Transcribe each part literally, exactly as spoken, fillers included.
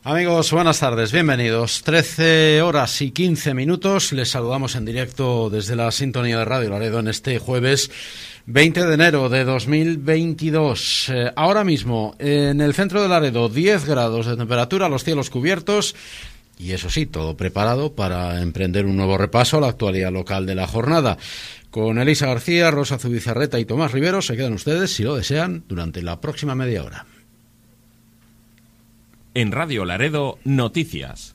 Amigos, buenas tardes, bienvenidos. trece horas y quince minutos. Les saludamos en directo desde la sintonía de Radio Laredo en este jueves veinte de enero de dos mil veintidós. Eh, ahora mismo, en el centro de Laredo, diez grados de temperatura, los cielos cubiertos. Y eso sí, todo preparado para emprender un nuevo repaso a la actualidad local de la jornada. Con Elisa García, Rosa Zubizarreta y Tomás Rivero se quedan ustedes, si lo desean, durante la próxima media hora. En Radio Laredo, noticias.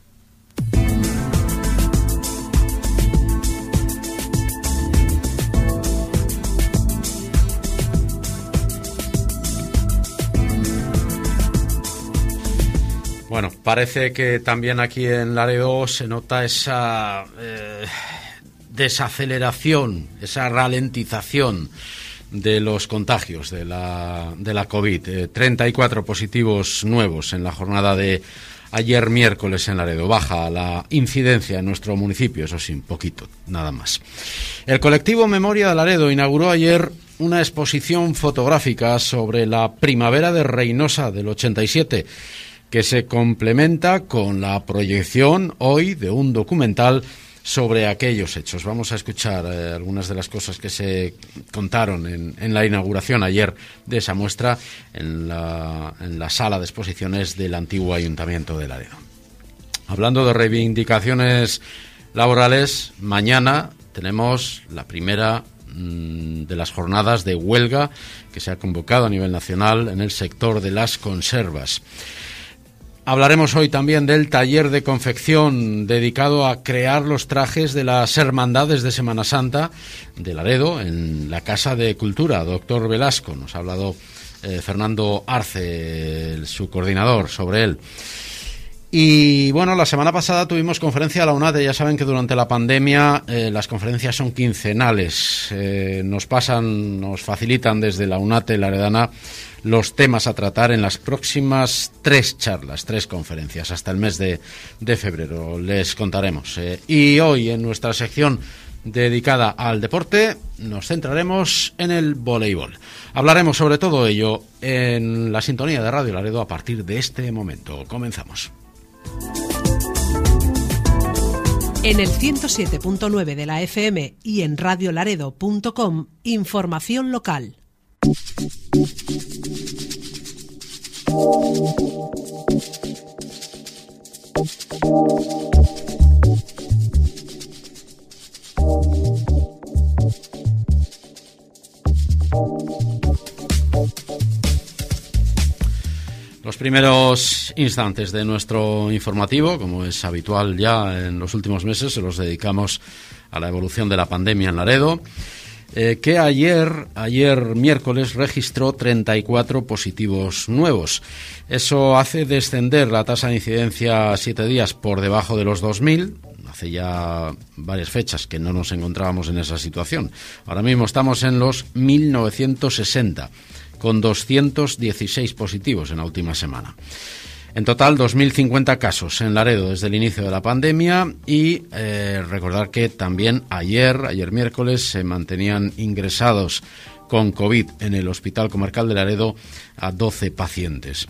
Bueno, parece que también aquí en Laredo se nota esa eh, desaceleración, esa ralentización de los contagios de la, de la COVID. Eh, treinta y cuatro positivos nuevos en la jornada de ayer miércoles en Laredo. Baja la incidencia en nuestro municipio, eso sí, un poquito, nada más. El colectivo Memoria de Laredo inauguró ayer una exposición fotográfica sobre la primavera de Reynosa del ochenta y siete, que se complementa con la proyección hoy de un documental sobre aquellos hechos. Vamos a escuchar eh, algunas de las cosas que se contaron en, en la inauguración ayer de esa muestra en la, en la sala de exposiciones del antiguo Ayuntamiento de Laredo. Hablando de reivindicaciones laborales, mañana tenemos la primera mmm, de las jornadas de huelga que se ha convocado a nivel nacional en el sector de las conservas. Hablaremos hoy también del taller de confección dedicado a crear los trajes de las hermandades de Semana Santa de Laredo en la Casa de Cultura, Doctor Velasco. Nos ha hablado eh, Fernando Arce, el, su coordinador, sobre él. Y bueno, la semana pasada tuvimos conferencia a la UNADE. Ya saben que durante la pandemia eh, las conferencias son quincenales. Eh, nos pasan, nos facilitan desde la UNATE Laredana los temas a tratar en las próximas tres charlas, tres conferencias, hasta el mes de, de febrero. Les contaremos. Eh, y hoy, en nuestra sección dedicada al deporte, nos centraremos en el voleibol. Hablaremos sobre todo ello en la sintonía de Radio Laredo a partir de este momento. Comenzamos. En el ciento siete punto nueve de la F M y en radio laredo punto com, información local. Los primeros instantes de nuestro informativo, como es habitual ya en los últimos meses, se los dedicamos a la evolución de la pandemia en Laredo, eh, que ayer, ayer miércoles registró treinta y cuatro positivos nuevos. Eso hace descender la tasa de incidencia siete días por debajo de los dos mil. Hace ya varias fechas que no nos encontrábamos en esa situación. Ahora mismo estamos en los mil novecientos sesenta. Con doscientos dieciséis positivos en la última semana. En total, dos mil cincuenta casos en Laredo desde el inicio de la pandemia y eh, recordar que también ayer, ayer miércoles, se mantenían ingresados con COVID en el Hospital Comarcal de Laredo a doce pacientes.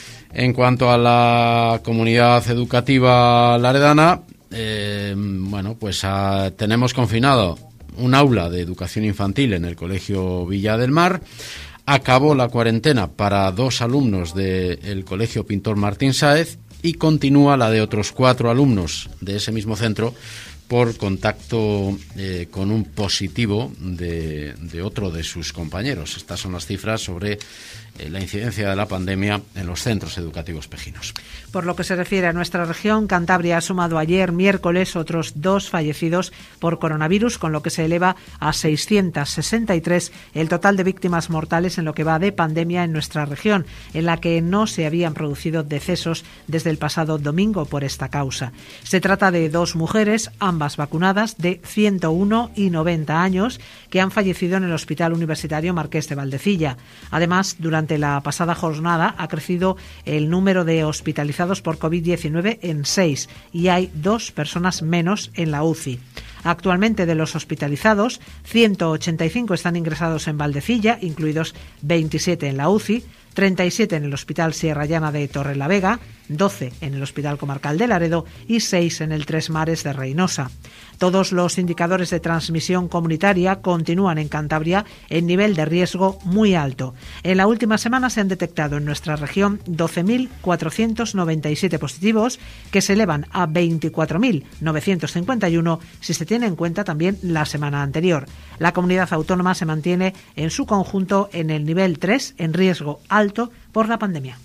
En cuanto a la comunidad educativa laredana, eh, bueno, pues a, tenemos confinado un aula de educación infantil en el Colegio Villa del Mar. Acabó la cuarentena para dos alumnos del Colegio Pintor Martín Sáez y continúa la de otros cuatro alumnos de ese mismo centro por contacto eh, con un positivo de, de otro de sus compañeros. Estas son las cifras sobre eh, la incidencia de la pandemia en los centros educativos pejinos. Por lo que se refiere a nuestra región, Cantabria ha sumado ayer miércoles otros dos fallecidos por coronavirus, con lo que se eleva a seiscientos sesenta y tres el total de víctimas mortales en lo que va de pandemia en nuestra región, en la que no se habían producido decesos desde el pasado domingo por esta causa. Se trata de dos mujeres, ambas vacunadas, de ciento uno y noventa años, que han fallecido en el Hospital Universitario Marqués de Valdecilla. Además, durante la pasada jornada ha crecido el número de hospitalizados por COVID diecinueve en seis y hay dos personas menos en la U C I. Actualmente, de los hospitalizados, ciento ochenta y cinco están ingresados en Valdecilla, incluidos veintisiete en la U C I, treinta y siete en el Hospital Sierra Llana de Torrelavega, doce en el Hospital Comarcal de Laredo y seis en el Tres Mares de Reinosa. Todos los indicadores de transmisión comunitaria continúan en Cantabria en nivel de riesgo muy alto. En la última semana se han detectado en nuestra región doce mil cuatrocientos noventa y siete positivos, que se elevan a veinticuatro mil novecientos cincuenta y uno si se tiene en cuenta también la semana anterior. La comunidad autónoma se mantiene en su conjunto en el nivel tres, en riesgo alto por la pandemia.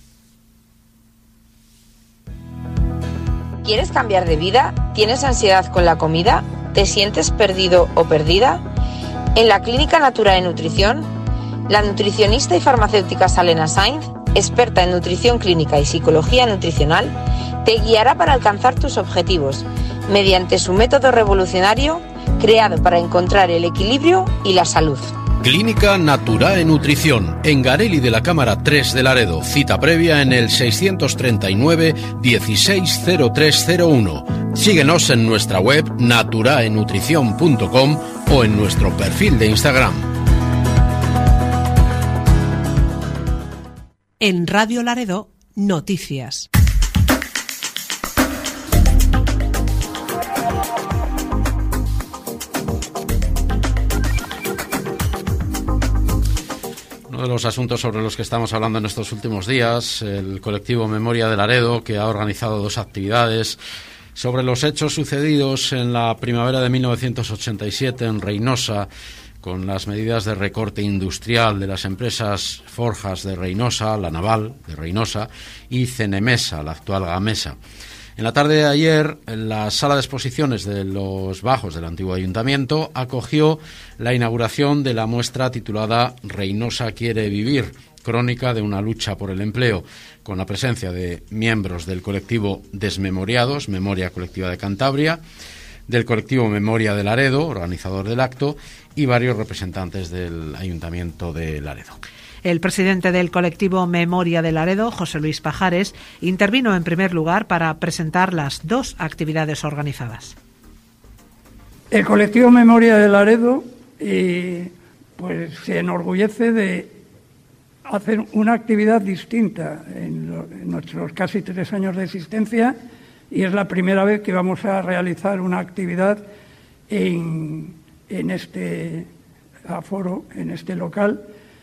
¿Quieres cambiar de vida? ¿Tienes ansiedad con la comida? ¿Te sientes perdido o perdida? En la Clínica Natura y Nutrición, la nutricionista y farmacéutica Salena Sainz, experta en nutrición clínica y psicología nutricional, te guiará para alcanzar tus objetivos mediante su método revolucionario creado para encontrar el equilibrio y la salud. Clínica Naturae Nutrición, en Gareli de la Cámara tres de Laredo. Cita previa en el seiscientos treinta y nueve dieciséis cero tres cero uno. Síguenos en nuestra web naturae nutrición punto com o en nuestro perfil de Instagram. En Radio Laredo, noticias. Uno de los asuntos sobre los que estamos hablando en estos últimos días, el colectivo Memoria de Laredo, que ha organizado dos actividades sobre los hechos sucedidos en la primavera de mil novecientos ochenta y siete en Reinosa, con las medidas de recorte industrial de las empresas Forjas de Reinosa, La Naval de Reinosa y Cenemesa, la actual Gamesa. En la tarde de ayer, la sala de exposiciones de los Bajos del antiguo ayuntamiento acogió la inauguración de la muestra titulada Reinosa quiere vivir, crónica de una lucha por el empleo, con la presencia de miembros del colectivo Desmemoriados, Memoria Colectiva de Cantabria, del colectivo Memoria de Laredo, organizador del acto, y varios representantes del Ayuntamiento de Laredo. El presidente del colectivo Memoria de Laredo, José Luis Pajares, intervino en primer lugar para presentar las dos actividades organizadas. El colectivo Memoria de Laredo eh, pues se enorgullece de hacer una actividad distinta en, lo, en nuestros casi tres años de existencia, y es la primera vez que vamos a realizar una actividad en, en este aforo, en este local.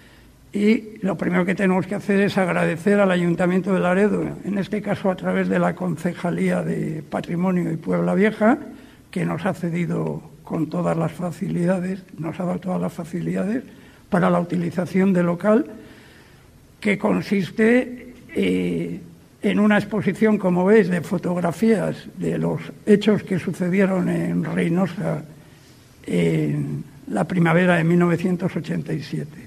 Y lo primero que tenemos que hacer es agradecer al Ayuntamiento de Laredo, en este caso a través de la Concejalía de Patrimonio y Puebla Vieja, que nos ha cedido con todas las facilidades, nos ha dado todas las facilidades para la utilización del local, que consiste eh, en una exposición, como veis, de fotografías de los hechos que sucedieron en Reinosa en la primavera de mil novecientos ochenta y siete.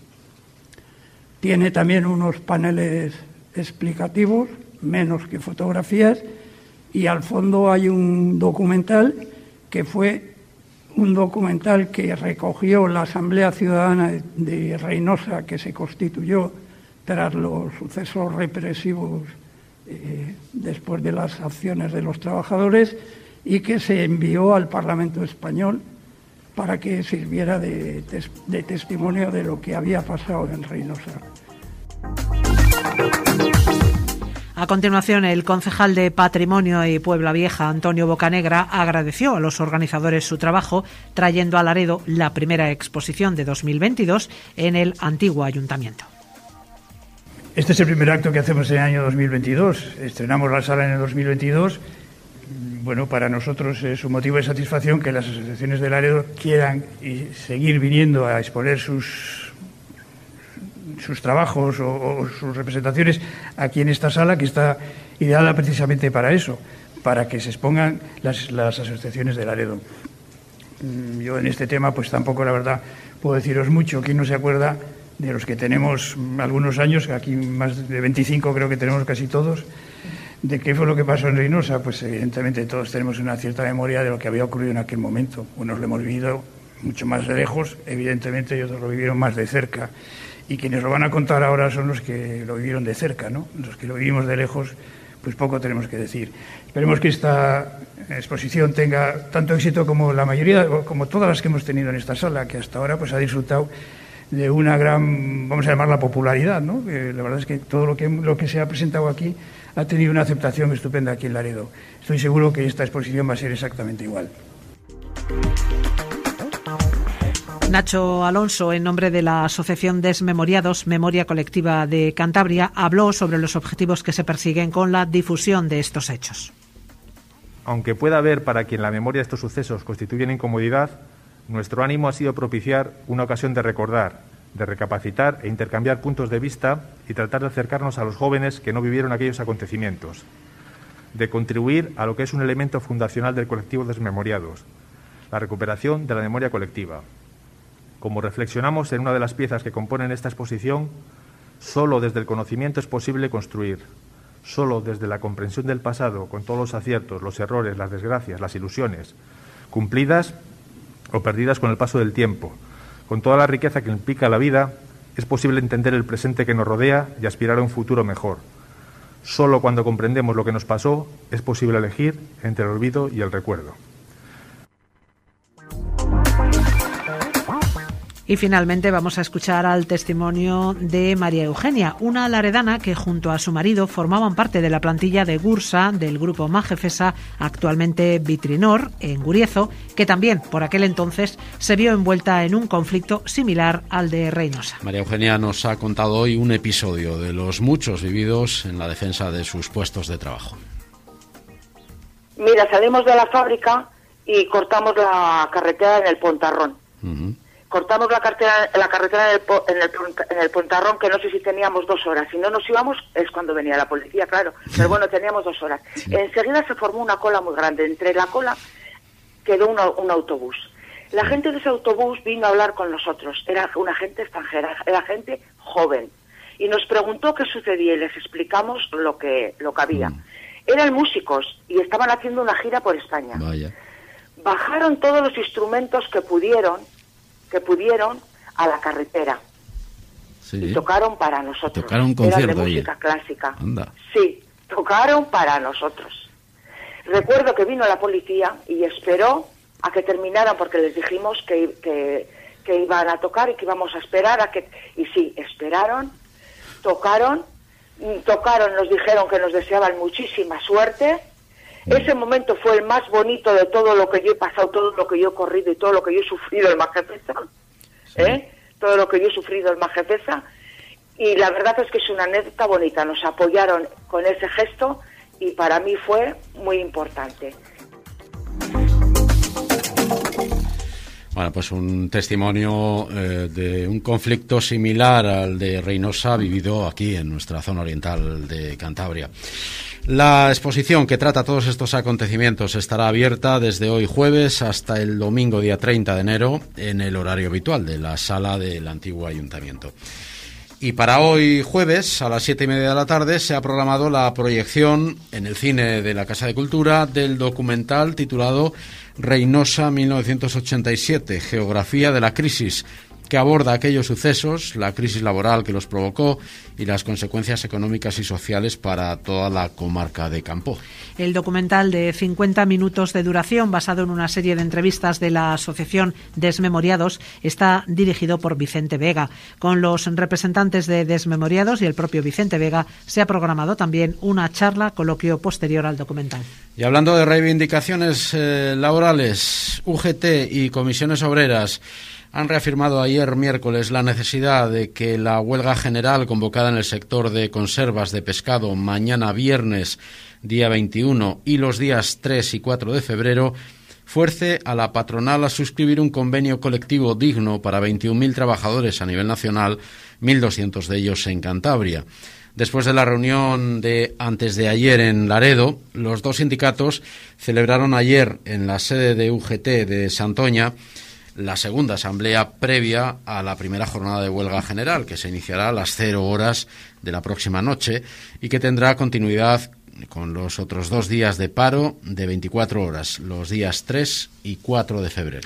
Tiene también unos paneles explicativos, menos que fotografías, y al fondo hay un documental que fue un documental que recogió la Asamblea Ciudadana de Reinosa, que se constituyó tras los sucesos represivos eh, después de las acciones de los trabajadores, y que se envió al Parlamento Español para que sirviera de, tes- de testimonio de lo que había pasado en Reinosa. A continuación, el concejal de Patrimonio y Puebla Vieja, Antonio Bocanegra, agradeció a los organizadores su trabajo, trayendo a Laredo la primera exposición de dos mil veintidós en el antiguo ayuntamiento. Este es el primer acto que hacemos en el año dos mil veintidós. Estrenamos la sala en el dos mil veintidós. Bueno, para nosotros es un motivo de satisfacción que las asociaciones de Laredo quieran y seguir viniendo a exponer sus, sus trabajos o, o sus representaciones aquí en esta sala, que está ideada precisamente para eso, para que se expongan las, las asociaciones de Laredo. Yo en este tema pues tampoco, la verdad, puedo deciros mucho. ¿Quién no se acuerda de los que tenemos algunos años? Aquí más de veinticinco creo que tenemos casi todos. ¿De qué fue lo que pasó en Reinosa? Pues evidentemente todos tenemos una cierta memoria de lo que había ocurrido en aquel momento. Unos lo hemos vivido mucho más de lejos, evidentemente, y otros lo vivieron más de cerca. Y quienes lo van a contar ahora son los que lo vivieron de cerca, ¿no? Los que lo vivimos de lejos, pues poco tenemos que decir. Esperemos que esta exposición tenga tanto éxito como la mayoría, como todas las que hemos tenido en esta sala, que hasta ahora pues ha disfrutado de una gran, vamos a llamarla popularidad, ¿no? Que la verdad es que todo lo que, lo que se ha presentado aquí ha tenido una aceptación estupenda aquí en Laredo. Estoy seguro que esta exposición va a ser exactamente igual. Nacho Alonso, en nombre de la Asociación Desmemoriados, Memoria Colectiva de Cantabria, habló sobre los objetivos que se persiguen con la difusión de estos hechos. Aunque pueda haber para quien la memoria de estos sucesos constituye una incomodidad, nuestro ánimo ha sido propiciar una ocasión de recordar, de recapacitar e intercambiar puntos de vista y tratar de acercarnos a los jóvenes que no vivieron aquellos acontecimientos, de contribuir a lo que es un elemento fundacional del colectivo Desmemoriados, la recuperación de la memoria colectiva. Como reflexionamos en una de las piezas que componen esta exposición, solo desde el conocimiento es posible construir. Solo desde la comprensión del pasado, con todos los aciertos, los errores, las desgracias, las ilusiones, cumplidas o perdidas con el paso del tiempo, con toda la riqueza que implica la vida, es posible entender el presente que nos rodea y aspirar a un futuro mejor. Solo cuando comprendemos lo que nos pasó es posible elegir entre el olvido y el recuerdo. Y finalmente vamos a escuchar al testimonio de María Eugenia, una laredana que junto a su marido formaban parte de la plantilla de Gursa del grupo Magefesa, actualmente Vitrinor, en Guriezo, que también por aquel entonces se vio envuelta en un conflicto similar al de Reynosa. María Eugenia nos ha contado hoy un episodio de los muchos vividos en la defensa de sus puestos de trabajo. Mira, salimos de la fábrica y cortamos la carretera en el Pontarrón. Uh-huh. Cortamos la, cartera, la carretera en el, en, el, en el Pontarrón, que no sé si teníamos dos horas. Si no nos íbamos, es cuando venía la policía, claro. Pero bueno, teníamos dos horas. Sí. Enseguida se formó una cola muy grande. Entre la cola quedó una, un autobús. La gente de ese autobús vino a hablar con nosotros. Era una gente extranjera, era gente joven. Y nos preguntó qué sucedía y les explicamos lo que, lo que había. Mm. Eran músicos y estaban haciendo una gira por España. Vaya. Bajaron todos los instrumentos que pudieron que pudieron a la carretera. Sí. Y tocaron para nosotros. Tocaron un concierto. Era de música oye. clásica. Anda. Sí, tocaron para nosotros. Recuerdo que vino la policía y esperó a que terminaran porque les dijimos que, que, que iban a tocar y que íbamos a esperar a que... Y sí, esperaron, tocaron, tocaron, nos dijeron que nos deseaban muchísima suerte. Ese momento fue el más bonito de todo lo que yo he pasado, todo lo que yo he corrido y todo lo que yo he sufrido en Magefesa, ¿eh? Todo lo que yo he sufrido en Magefesa. Y la verdad es que es una anécdota bonita. Nos apoyaron con ese gesto y para mí fue muy importante. Bueno, pues un testimonio eh, de un conflicto similar al de Reynosa vivido aquí en nuestra zona oriental de Cantabria. La exposición que trata todos estos acontecimientos estará abierta desde hoy jueves hasta el domingo día treinta de enero en el horario habitual de la sala del antiguo ayuntamiento. Y para hoy jueves a las siete y media de la tarde se ha programado la proyección en el cine de la Casa de Cultura del documental titulado Reynosa mil novecientos ochenta y siete, Geografía de la crisis, que aborda aquellos sucesos, la crisis laboral que los provocó y las consecuencias económicas y sociales para toda la comarca de Campoo. El documental de cincuenta minutos de duración, basado en una serie de entrevistas de la Asociación Desmemoriados, está dirigido por Vicente Vega. Con los representantes de Desmemoriados y el propio Vicente Vega se ha programado también una charla, coloquio posterior al documental. Y hablando de reivindicaciones eh, laborales, U G T y comisiones obreras han reafirmado ayer miércoles la necesidad de que la huelga general convocada en el sector de conservas de pescado mañana viernes día veintiuno y los días tres y cuatro de febrero fuerce a la patronal a suscribir un convenio colectivo digno para veintiún mil trabajadores a nivel nacional, mil doscientos de ellos en Cantabria. Después de la reunión de antes de ayer en Laredo, los dos sindicatos celebraron ayer en la sede de U G T de Santoña la segunda asamblea previa a la primera jornada de huelga general, que se iniciará a las cero horas de la próxima noche y que tendrá continuidad con los otros dos días de paro de veinticuatro horas, los días tres y cuatro de febrero.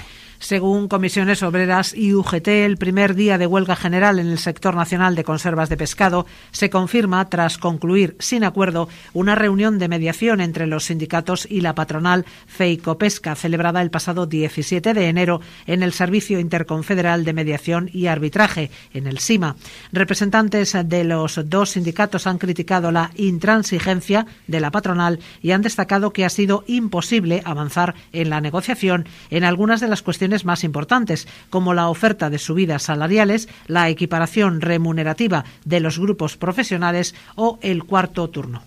Según Comisiones Obreras y U G T, el primer día de huelga general en el sector nacional de conservas de pescado se confirma tras concluir sin acuerdo una reunión de mediación entre los sindicatos y la patronal Feicopesca, celebrada el pasado diecisiete de enero en el Servicio Interconfederal de Mediación y Arbitraje, en el SIMA. Representantes de los dos sindicatos han criticado la intransigencia de la patronal y han destacado que ha sido imposible avanzar en la negociación en algunas de las cuestiones más importantes, como la oferta de subidas salariales, la equiparación remunerativa de los grupos profesionales o el cuarto turno.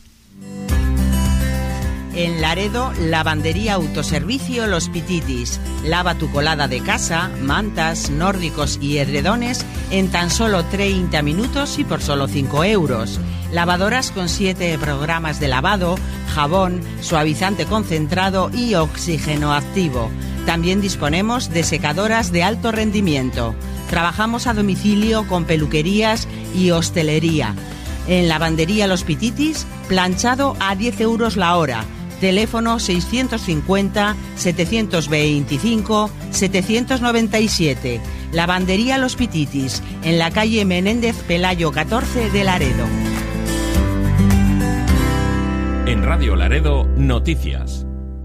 En Laredo, Lavandería Autoservicio Los Pititis. Lava tu colada de casa, mantas, nórdicos y edredones en tan solo treinta minutos y por solo cinco euros. Lavadoras con siete programas de lavado, jabón, suavizante concentrado y oxígeno activo. También disponemos de secadoras de alto rendimiento. Trabajamos a domicilio con peluquerías y hostelería. En Lavandería Los Pititis, planchado a diez euros la hora. Teléfono seiscientos cincuenta, setecientos veinticinco, setecientos noventa y siete. Lavandería Los Pititis, en la calle Menéndez Pelayo catorce de Laredo. En Radio Laredo, noticias.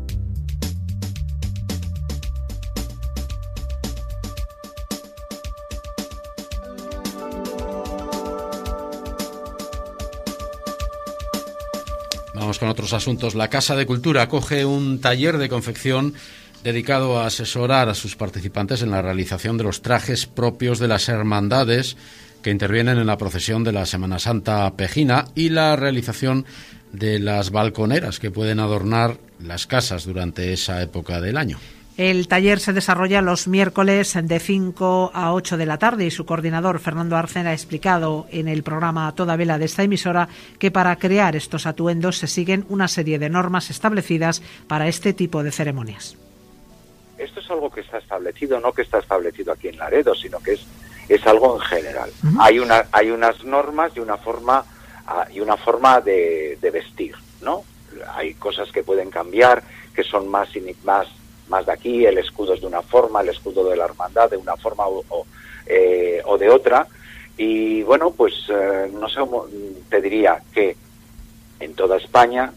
Vamos con otros asuntos. La Casa de Cultura acoge un taller de confección dedicado a asesorar a sus participantes en la realización de los trajes propios de las hermandades que intervienen en la procesión de la Semana Santa Pejina y la realización de las balconeras que pueden adornar las casas durante esa época del año. El taller se desarrolla los miércoles de cinco a ocho de la tarde y su coordinador, Fernando Arce, ha explicado en el programa A Toda Vela de esta emisora que para crear estos atuendos se siguen una serie de normas establecidas para este tipo de ceremonias. Esto es algo que está establecido, no que está establecido aquí en Laredo, sino que es, es algo en general. Uh-huh. Hay una hay unas normas y una forma uh, y una forma de, de vestir, ¿no? Hay cosas que pueden cambiar, que son más más más de aquí, el escudo es de una forma, el escudo de la hermandad de una forma o, o, eh, o de otra. Y bueno, pues eh, no sé, te diría que en toda España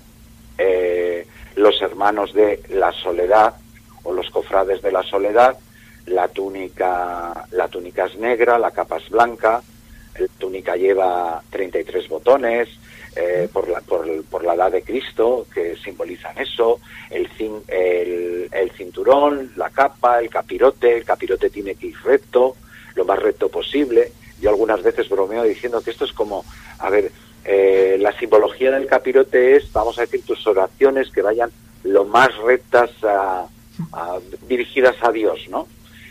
eh, los hermanos de la Soledad o los cofrades de la Soledad, la túnica, la túnica es negra, la capa es blanca, la túnica lleva treinta y tres botones, Eh, por, la, por, por la edad de Cristo, que simbolizan eso, el, cin, el, el cinturón, la capa, el capirote, el capirote tiene que ir recto, lo más recto posible. Yo algunas veces bromeo diciendo que esto es como, a ver, eh, la simbología del capirote es, vamos a decir, tus oraciones que vayan lo más rectas, a, a, dirigidas a Dios, ¿no?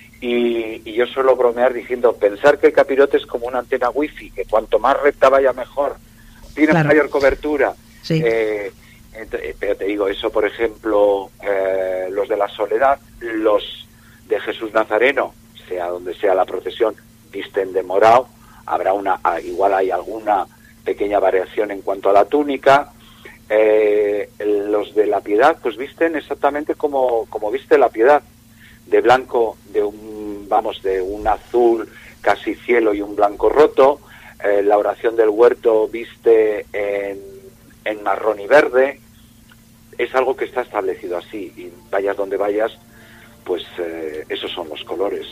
Y, y yo suelo bromear diciendo, pensar que el capirote es como una antena wifi, que cuanto más recta vaya mejor, tiene claro. mayor cobertura. Sí. Eh, ent- pero te digo, eso, por ejemplo, eh, los de la Soledad, los de Jesús Nazareno, sea donde sea la procesión, visten de morado. Habrá una, igual hay alguna pequeña variación en cuanto a la túnica. Eh, los de la Piedad, pues visten exactamente como, como viste la Piedad, de blanco, de un, vamos, de un azul casi cielo y un blanco roto. Eh, la oración del huerto viste en, en marrón y verde. Es algo que está establecido así, y vayas donde vayas, pues eh, esos son los colores.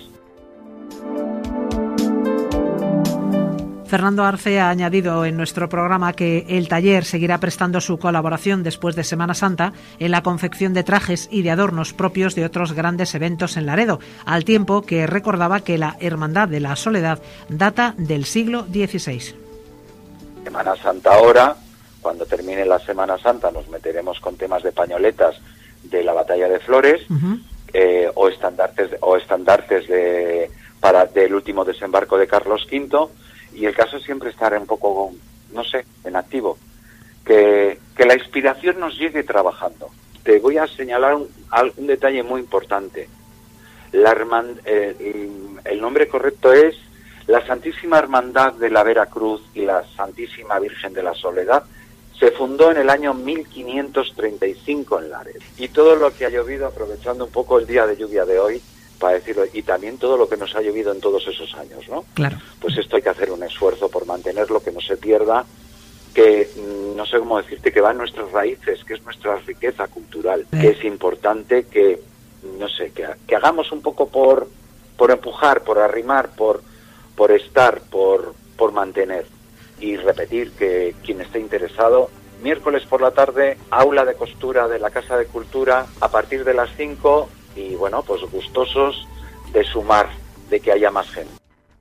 Fernando Arce ha añadido en nuestro programa que el taller seguirá prestando su colaboración después de Semana Santa en la confección de trajes y de adornos propios de otros grandes eventos en Laredo, al tiempo que recordaba que la Hermandad de la Soledad data del siglo dieciséis. Semana Santa ahora, cuando termine la Semana Santa, nos meteremos con temas de pañoletas de la Batalla de Flores, uh-huh. eh, o estandartes, o estandartes de, para, del último desembarco de Carlos quinto. Y el caso es siempre estar un poco, no sé, en activo. Que, que la inspiración nos llegue trabajando. Te voy a señalar un, un detalle muy importante. La hermand, eh, el nombre correcto es la Santísima Hermandad de la Veracruz y la Santísima Virgen de la Soledad. Se fundó en el año mil quinientos treinta y cinco en Laredo. Y todo lo que ha llovido, aprovechando un poco el día de lluvia de hoy, para decirlo, y también todo lo que nos ha llovido en todos esos años, ¿no? Claro. Pues esto hay que hacer un esfuerzo por mantenerlo, que no se pierda, que no sé cómo decirte, que va en nuestras raíces, que es nuestra riqueza cultural, eh. que es importante que, no sé, que, que hagamos un poco por, por empujar, por arrimar, por, por estar, por, por mantener. Y repetir que quien esté interesado, miércoles por la tarde, aula de costura de la Casa de Cultura, a partir de las cinco, y bueno, pues gustosos de sumar, de que haya más gente.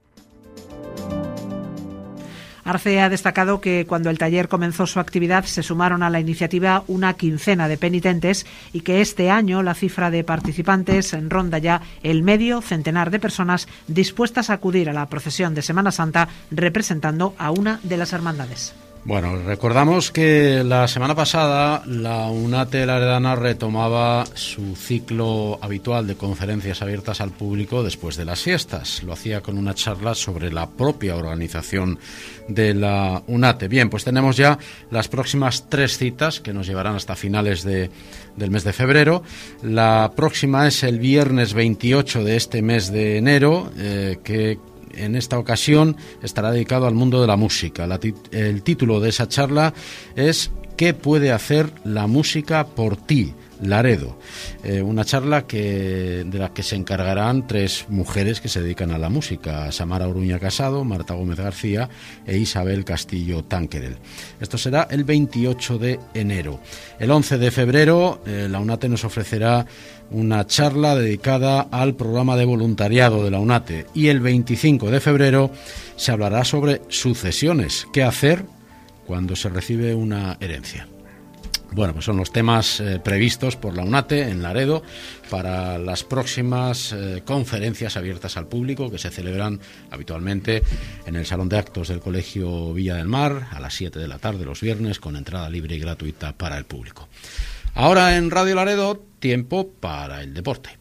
Arce ha destacado que cuando el taller comenzó su actividad se sumaron a la iniciativa una quincena de penitentes y que este año la cifra de participantes ronda ya el medio centenar de personas dispuestas a acudir a la procesión de Semana Santa representando a una de las hermandades. Bueno, recordamos que la semana pasada la UNATE Laredana retomaba su ciclo habitual de conferencias abiertas al público después de las fiestas. Lo hacía con una charla sobre la propia organización de la UNATE. Bien, pues tenemos ya las próximas tres citas que nos llevarán hasta finales de, del mes de febrero. La próxima es el viernes veintiocho de este mes de enero, eh, que en esta ocasión estará dedicado al mundo de la música. La tit- el título de esa charla es ¿Qué puede hacer la música por ti, Laredo? Eh, una charla que de la que se encargarán tres mujeres que se dedican a la música: Samara Oruña Casado, Marta Gómez García e Isabel Castillo Tanquerel. Esto será el veintiocho de enero. El once de febrero eh, la UNATE nos ofrecerá una charla dedicada al programa de voluntariado de la UNATE, y el veinticinco de febrero se hablará sobre sucesiones, qué hacer cuando se recibe una herencia. Bueno, pues son los temas eh, previstos por la UNATE en Laredo para las próximas eh, conferencias abiertas al público que se celebran habitualmente en el Salón de Actos del Colegio Villa del Mar a las siete de la tarde los viernes, con entrada libre y gratuita para el público. Ahora en Radio Laredo, tiempo para el deporte.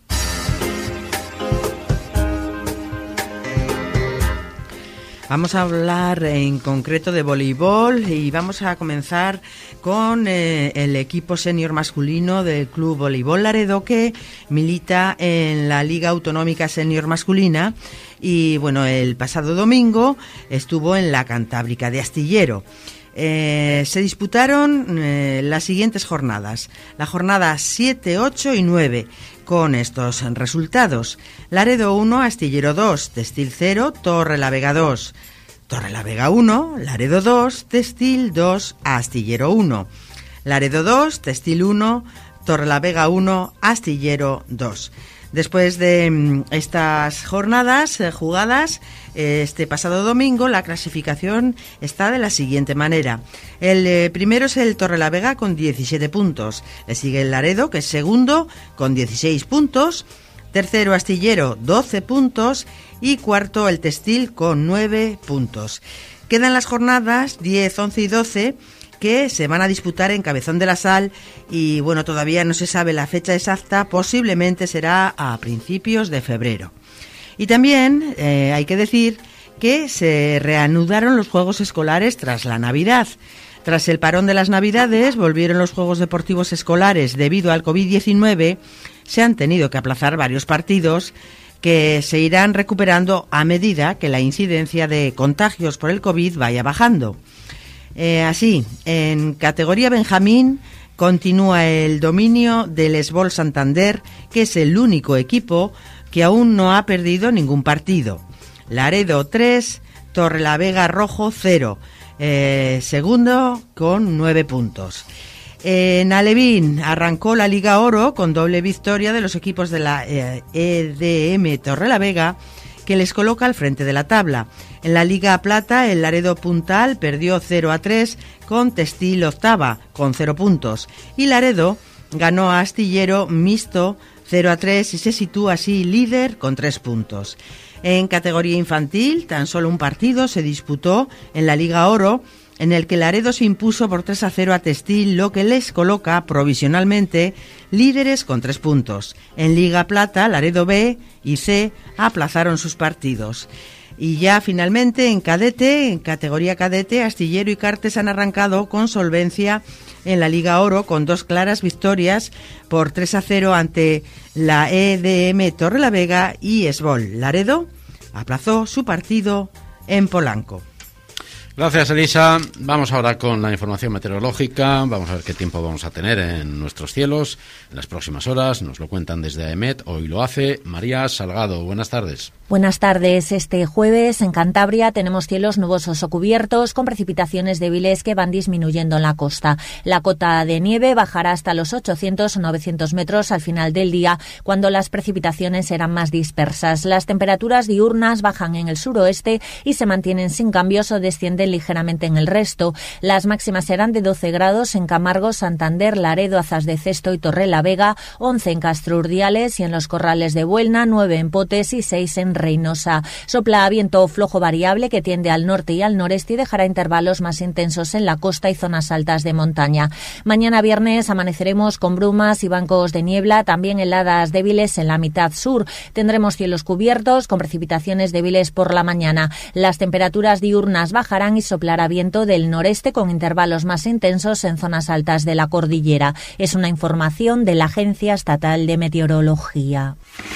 Vamos a hablar en concreto de voleibol y vamos a comenzar con eh, el equipo senior masculino del Club Voleibol Laredo, que milita en la Liga Autonómica Senior Masculina, y bueno, el pasado domingo estuvo en la Cantábrica de Astillero. Eh, se disputaron eh, las siguientes jornadas, la jornada siete, ocho y nueve, con estos resultados: Laredo uno, Astillero dos, Textil cero, Torrelavega dos, Torrelavega uno, Laredo dos, Textil dos, Astillero uno, Laredo dos, Textil uno, Torrelavega uno, Astillero dos. Después de mm, estas jornadas eh, jugadas eh, este pasado domingo, la clasificación está de la siguiente manera. El eh, primero es el Torrelavega con diecisiete puntos. Le sigue el Laredo, que es segundo, con dieciséis puntos. Tercero, Astillero, doce puntos. Y cuarto, el Textil, con nueve puntos. Quedan las jornadas diez, once y doce, que se van a disputar en Cabezón de la Sal, y bueno, todavía no se sabe la fecha exacta, posiblemente será a principios de febrero. Y también eh, hay que decir que se reanudaron los Juegos Escolares tras la Navidad. Tras el parón de las Navidades, volvieron los Juegos Deportivos Escolares. Debido al covid diecinueve, se han tenido que aplazar varios partidos que se irán recuperando a medida que la incidencia de contagios por el COVID vaya bajando. Eh, así, en categoría Benjamín continúa el dominio del Esbol Santander, que es el único equipo que aún no ha perdido ningún partido. Laredo tres, Torrelavega Rojo cero, eh, segundo con nueve puntos. En Alevín arrancó la Liga Oro con doble victoria de los equipos de la eh, E D M Torrelavega, que les coloca al frente de la tabla. En la Liga Plata, el Laredo Puntal perdió cero a tres con Textil octava, con cero puntos. Y Laredo ganó a Astillero mixto cero a tres y se sitúa así líder con tres puntos. En categoría infantil, tan solo un partido se disputó en la Liga Oro, en el que Laredo se impuso por tres a cero a Textil, lo que les coloca provisionalmente líderes con tres puntos. En Liga Plata, Laredo B y C aplazaron sus partidos. Y ya finalmente en cadete, en categoría cadete, Astillero y Cartes han arrancado con solvencia en la Liga Oro con dos claras victorias por tres a cero ante la E D M Torrelavega y Esbol. Laredo aplazó su partido en Polanco. Gracias, Elisa. Vamos ahora con la información meteorológica. Vamos a ver qué tiempo vamos a tener en nuestros cielos en las próximas horas. Nos lo cuentan desde AEMET. Hoy lo hace María Salgado. Buenas tardes. Buenas tardes. Este jueves en Cantabria tenemos cielos nubosos o cubiertos con precipitaciones débiles que van disminuyendo en la costa. La cota de nieve bajará hasta los ochocientos o novecientos metros al final del día, cuando las precipitaciones serán más dispersas. Las temperaturas diurnas bajan en el suroeste y se mantienen sin cambios o descienden ligeramente en el resto. Las máximas serán de doce grados en Camargo, Santander, Laredo, Azas de Cesto y Torrelavega, once en Castro Urdiales y en los Corrales de Buelna, nueve en Potes y seis en Reynosa. Sopla viento flojo variable que tiende al norte y al noreste y dejará intervalos más intensos en la costa y zonas altas de montaña. Mañana viernes amaneceremos con brumas y bancos de niebla, también heladas débiles en la mitad sur. Tendremos cielos cubiertos con precipitaciones débiles por la mañana. Las temperaturas diurnas bajarán y soplará viento del noreste con intervalos más intensos en zonas altas de la cordillera. Es una información de la Agencia Estatal de Meteorología.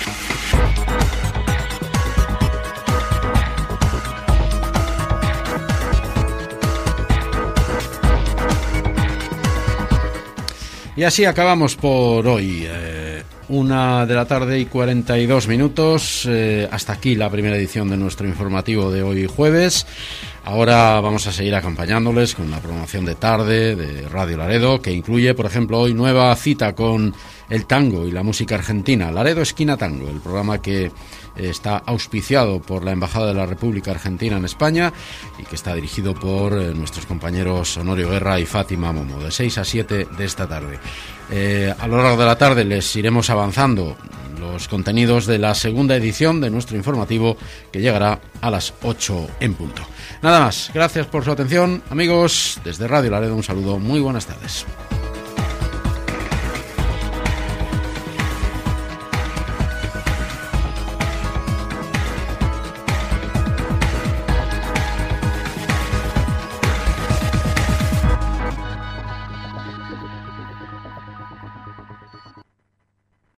Y así acabamos por hoy. Eh, una de la tarde y cuarenta y dos minutos. Eh, hasta aquí la primera edición de nuestro informativo de hoy jueves. Ahora vamos a seguir acompañándoles con la programación de tarde de Radio Laredo, que incluye, por ejemplo, hoy nueva cita con el tango y la música argentina. Laredo Esquina Tango, el programa que está auspiciado por la Embajada de la República Argentina en España y que está dirigido por eh, nuestros compañeros Honorio Guerra y Fátima Momo, de seis a siete de esta tarde. Eh, a lo largo de la tarde les iremos avanzando los contenidos de la segunda edición de nuestro informativo, que llegará a las ocho en punto. Nada más, gracias por su atención, amigos. Desde Radio Laredo un saludo, muy buenas tardes.